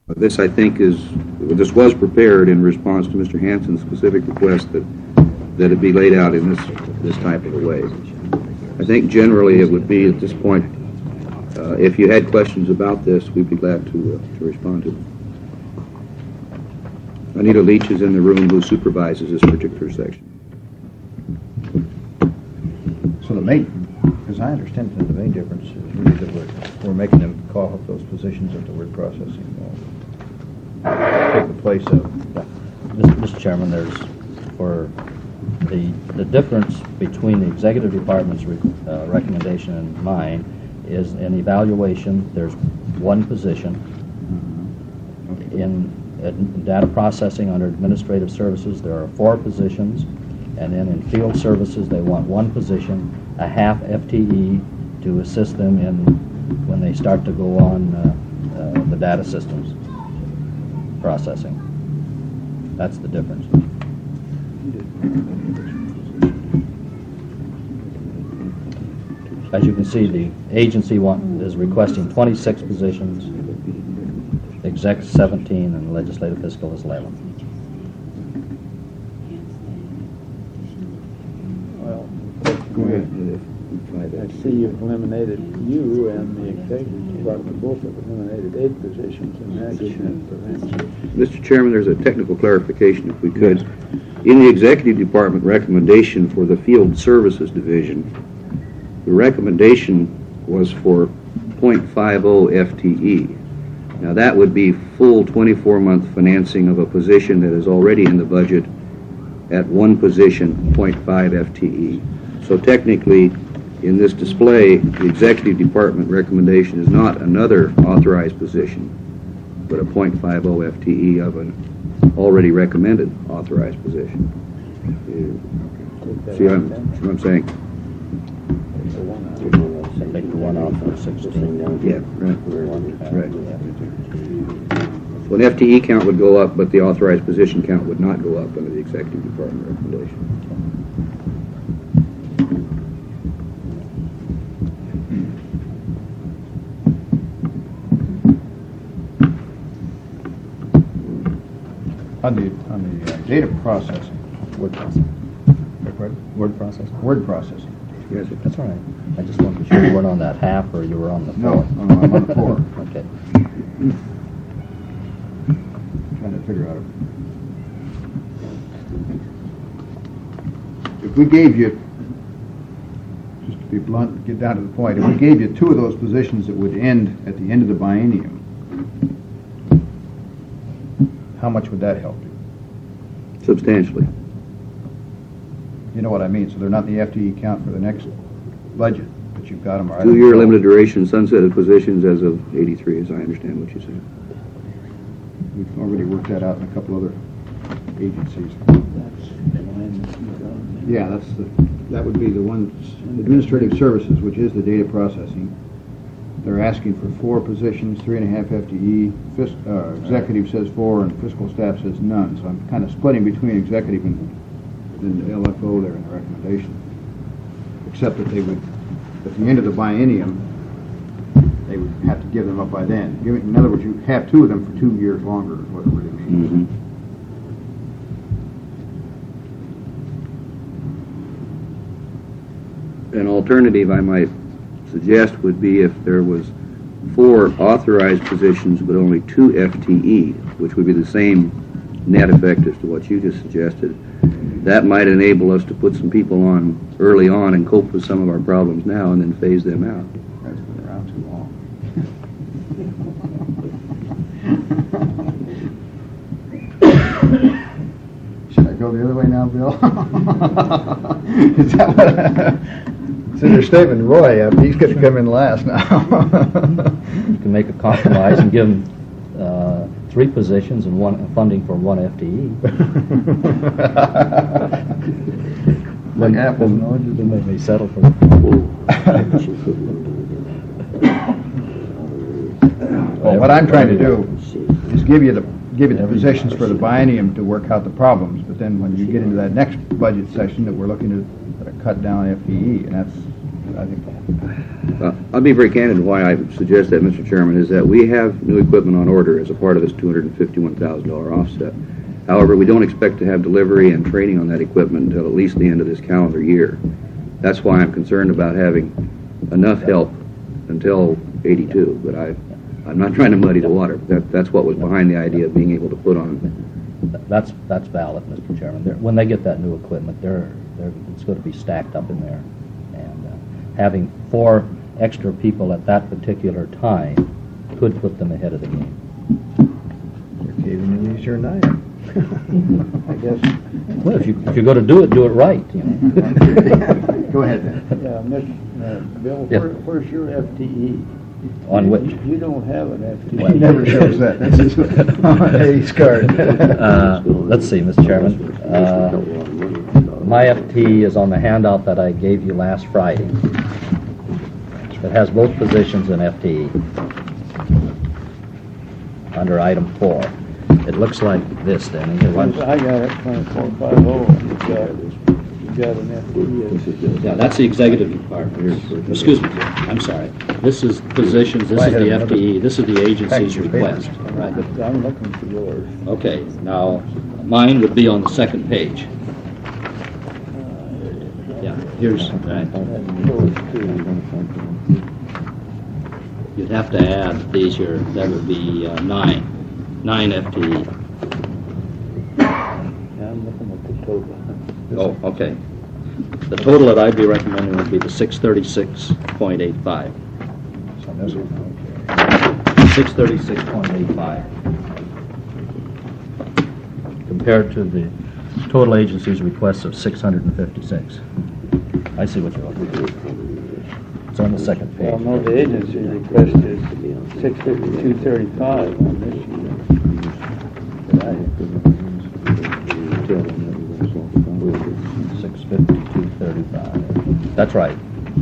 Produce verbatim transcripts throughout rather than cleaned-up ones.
This, I think, is, this was prepared in response to Mister Hansen's specific request that, that it be laid out in this, this type of a way. I think generally it would be at this point, uh, if you had questions about this, we'd be glad to, uh, to respond to them. Anita Leach is in the room, who supervises this particular section. So the main, as I understand it, the main difference is really that we're, we're making them call up those positions of the word processing. Take the place of. Mister Chairman, there's, for the the difference between the executive department's re, uh, recommendation and mine is in evaluation. There's one position. Mm-hmm. In, in data processing under administrative services, there are four positions, and then in field services, they want one position, a half F T E, to assist them in when they start to go on uh, uh, the data systems processing. That's the difference. As you can see, the agency want, is requesting twenty-six positions, exec seventeen, and legislative fiscal is eleven. Well, Go ahead. I see you've eliminated you and the executive department both have eliminated eight positions, and that perhaps. Mister Chairman, there's a technical clarification, if we could. In the executive department recommendation for the field services division, the recommendation was for point five oh F T E. Now that would be full twenty-four month financing of a position that is already in the budget at one position, point five F T E. So technically, in this display, the executive department recommendation is not another authorized position, but a point five oh F T E of an already recommended authorized position. See what I'm, see what I'm saying? Take the one out from sixteen. Yeah, right. Right. So an F T E count would go up, but the authorized position count would not go up under the executive department recommendation. On the, on the uh, data processing. Word processing. Word processing. Word processing. Yes, That's all right. I just wanted to be sure you weren't on that half or you were on the No, four. no, I'm on the four. Okay. Trying to figure out. If we gave you, just to be blunt, get down to the point, if we gave you two of those positions that would end at the end of the biennium, how much would that help you? substantially. You know what I mean? So they're not in the F T E count for the next budget, but you've got them right. Two-year limited duration sunset of positions as of eighty-three, as I understand what you said. We've already worked that out in a couple other agencies. Yeah, that's the, that would be the one, administrative services, which is the data processing. They're asking for four positions, three and a half F T E. Fis, uh, executive says four, and fiscal staff says none. So I'm kind of splitting between executive and, and the L F O there in the recommendation. Except that they would, at the end of the biennium, they would have to give them up by then. Give it- In other words, you have two of them for two years longer, is what it really means. Mm-hmm. An alternative I might suggest would be if there was four authorized positions but only two F T E, which would be the same net effect as to what you just suggested. That might enable us to put some people on early on and cope with some of our problems now and then phase them out. That's been around too long. Should I go the other way now, Bill? Is that what I, it's in your statement, Roy, uh, he's going to come in last now. You can make a compromise and give them uh, three positions and one funding for one F T E. Like apples and oranges. Then they may settle for Well, what I'm trying to do is give you the give you the positions for the biennium to work out the problems, but then when you get into that next budget session that we're looking to uh, cut down F T E, and that's I think, Uh, I'll be very candid in why I suggest that, Mister Chairman, is that we have new equipment on order as a part of this two hundred fifty-one thousand dollars offset. However, we don't expect to have delivery and training on that equipment until at least the end of this calendar year. That's why I'm concerned about having enough help until eighty-two, but I, I'm not trying to muddy the water. That, that's what was behind the idea of being able to put on. That's, that's valid, Mister Chairman. They're, when they get that new equipment, they're, they're, it's going to be stacked up in there. And uh, having four extra people at that particular time could put them ahead of the game. you're caving in easier than I am. I guess, Well, if you, if you're going to do it, do it right, you know. Go ahead, then. yeah, Mister Uh, Bill, Yeah. where, where's your F T E? On which? You, you don't have an F T E. Well, He never shows that. That's his, on Eddie's card. Uh, let's see, Mister Chairman. Uh, my F T is on the handout that I gave you last Friday. It has both positions in F T E under item four. It looks like this, Danny. You want- I got it, twenty-four five oh, and you got, you got an F T E. Yeah, that's the executive department. Excuse me, I'm sorry. This is positions, this is the F T E, this is the agency's request. Right. But I'm looking for yours. Okay, now, mine would be on the second page. Yeah, here's, right. That goes to, You'd have to add these here, that would be uh, nine, nine F T E. I'm looking at the total. Oh, okay. The total that I'd be recommending would be the six thirty-six point eight five. So this one, okay. six thirty-six point eight five. Compared to the total agency's request of six hundred fifty-six. I see what you're looking for. It's on the second Well, page. no, the agency request is six fifty-two thirty-five on this sheet. But I- six fifty-two thirty-five. That's right.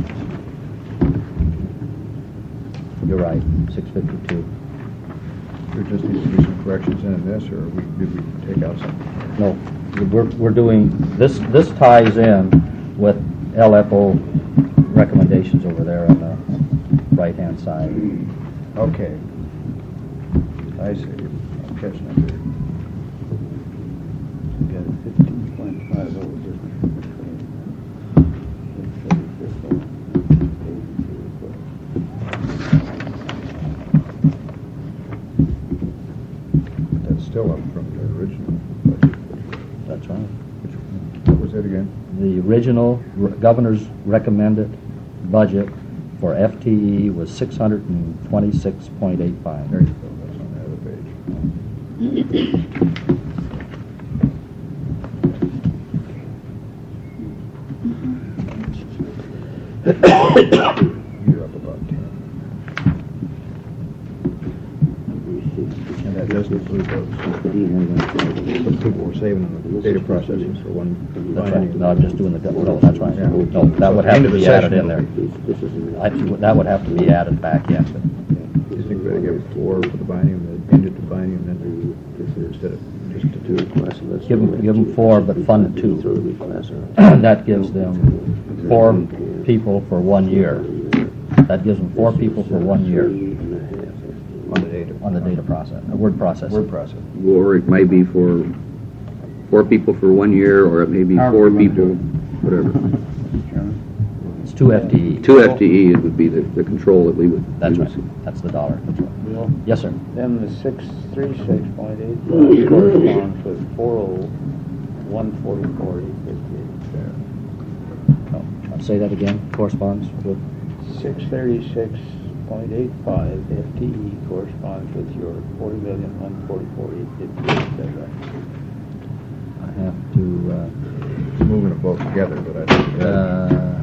You're right, six fifty-two. There just needs to be some corrections in this, or we, did we take out something? No, we're, we're doing, this, this ties in with L F O recommendations over there on the right-hand side. Okay. I see. I'm catching up here. You got a fifteen point five oh difference That's still up from the original budget. That's right. Which, what was it again? The original r- governor's recommended budget for F T E was six hundred twenty-six point eight five. There you go, that's on the other page. You're up about ten. And that does include those, those people were saving on the data processing for one. That's right. No, I'm just doing the, go- no, that's right. Yeah. No, that would have End to of the be added session. in there. I, that would have to be added back in. You think we better give it four for the binding, the end of the binding, and then instead of just the two? Give them, give them four, but fund two. That gives them four people for one year. That gives them four people for one year On the data. on the data process, uh, word processing. Word process. Or it may be for four people for one year, or it may be However four you wanna people, do it. whatever. It's two F T E. Two F T E, it would be the, the control that we would. That's we would right. see. That's the dollar. That's right. Bill, Yes, sir. then the six three six point eight five corresponds with four oh one forty-four eight fifty-eight there. Oh, I'll say that again. Corresponds with. Six thirty-six point eight five F T E corresponds with your forty million one forty-four eight fifty-eight, is that right? I have to. Uh, It's moving them both together, but I think. Uh,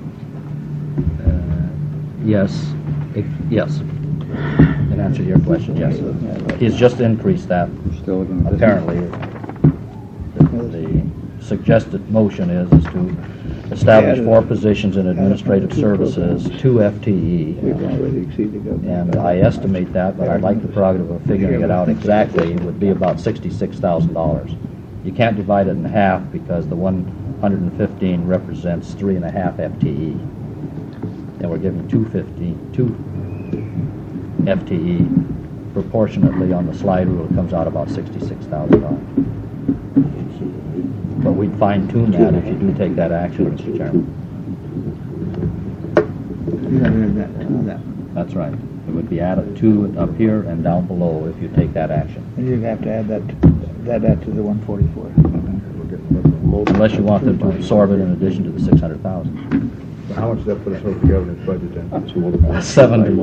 uh, Yes, if, yes. In answer to your question, yes. He's just increased that, Still looking at this. apparently. The the suggested motion is, is to establish four positions in administrative services, two F T E. We've already exceeded the And I estimate that, but I'd like the prerogative of figuring it out exactly, it would be about sixty-six thousand dollars. You can't divide it in half because the one hundred fifteen represents three and a half F T E. and we're giving two fifty, two F T E proportionately on the slide rule, it comes out about sixty-six thousand dollars. But we'd fine tune that if you do take that action, Mister Chairman. You haven't heard that, uh, that. That's right. It would be added to up here and down below if you take that action. And you'd have to add that, add that to the one forty-four. Unless you want them to absorb it in addition to the six hundred thousand. How much does that put us over the governor's budget then? Seventy,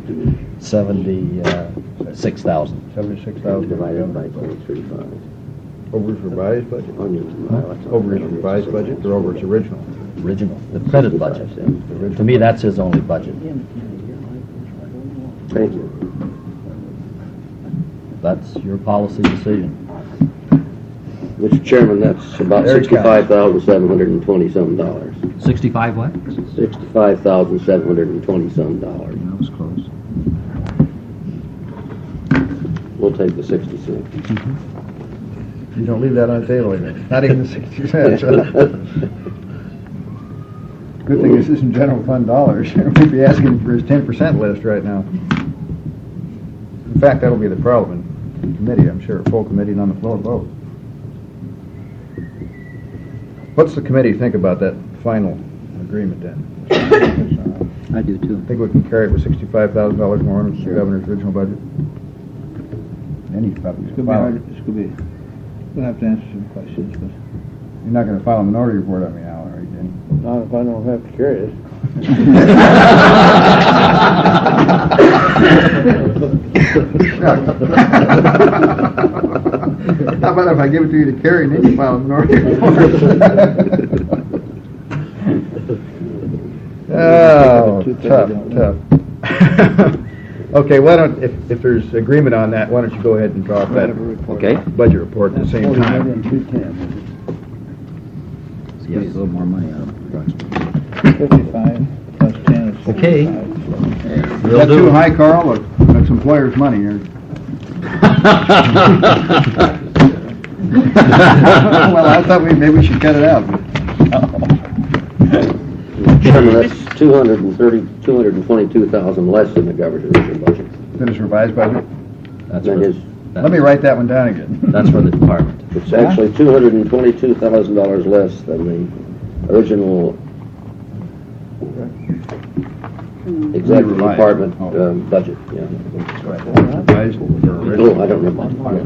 seventy-six thousand. Seventy-six thousand. Divided by point three five. Over his revised budget? Over his revised budget or over its original? Original, the printed budget. To me, that's his only budget. Thank you. That's your policy decision. Mister Chairman, that's about There it comes. sixty-five thousand seven hundred and twenty-some dollars. Sixty-five what? Sixty-five thousand seven hundred and twenty-some dollars. That was close. We'll take the sixty-six. You don't leave that on the table, even. Not even the sixty cents. Good thing this isn't general fund dollars. We'd be asking for his ten percent list right now. In fact, that'll be the problem in committee, I'm sure, full committee and on the floor vote. What's the committee think about that final agreement then? I do too. Think we can carry it with sixty-five thousand dollars more than the governor's original budget? Any probably. It's gonna be hard, it's gonna be, we'll have to answer some questions, but. You're not gonna file a minority report on me now, are you, Jenny? Not if I don't have to carry it. How about if I give it to you to carry and then you file a minority report? Oh, Too tough, bad. tough. Okay, why don't, if, if there's agreement on that, why don't you go ahead and draw up that Okay. budget report at the same Forty time? million, two ten. Yes. A little more money out of it. Fifty-five plus ten is Okay. sixty-five. Is that too high, Carl? Look, that's employer's money here. Well, I thought we, maybe we should cut it out. Chairman, that's two hundred and thirty, two hundred and twenty-two thousand less than the governor's original budget. Then it's revised budget? That's That for, is, Let me write that one down again. that's for the department. it's actually two hundred and twenty-two thousand dollars less than the original executive Revised. department Oh. um, budget, yeah. Revised or Oh, original? I don't remember.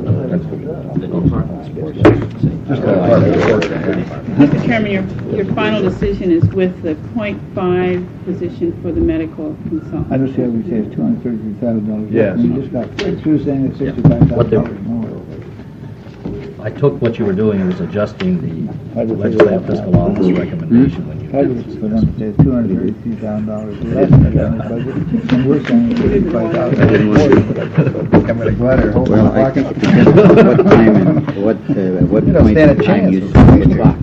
Just the department report. Mister Chairman, your, your final decision is with the point five position for the medical consultant. I just said we say it's two hundred thirty-three thousand dollars. Yes. You just got, she was saying it's sixty-five What thousand they- dollars more. I took what you were doing was adjusting the I just legislative figured fiscal office recommendation when you I did was this. for them to say two hundred thirty-three thousand dollars less than the governor's budget, and we're saying it's sixty-five thousand dollars. I'm gonna go out there and hold Well, my I pocket. think because of what time and what, uh, what You don't point stand a in time chance you with set the me. clock.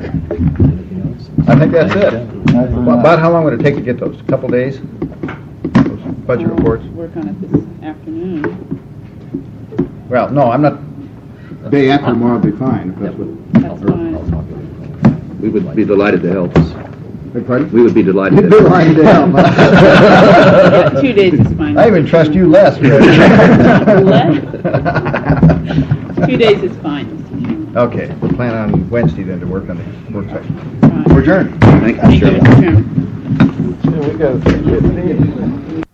I think that's it. Well, About how long would it take to get those? A couple days? Those budget We'll reports? Work on it this afternoon. Well, no, I'm not. Day after tomorrow will be fine, if that's what. That's fine. We would be delighted to help. Beg pardon? We would be delighted You'd to be help. lying down. Yeah, two days is fine. I even trust you less. Less? Two days is fine, Mister Chairman. Okay, we'll plan on Wednesday then to work on the work session. Fine. We're adjourned. Thank you, Thank you, Chairman. Mister Chairman. Yeah, we got a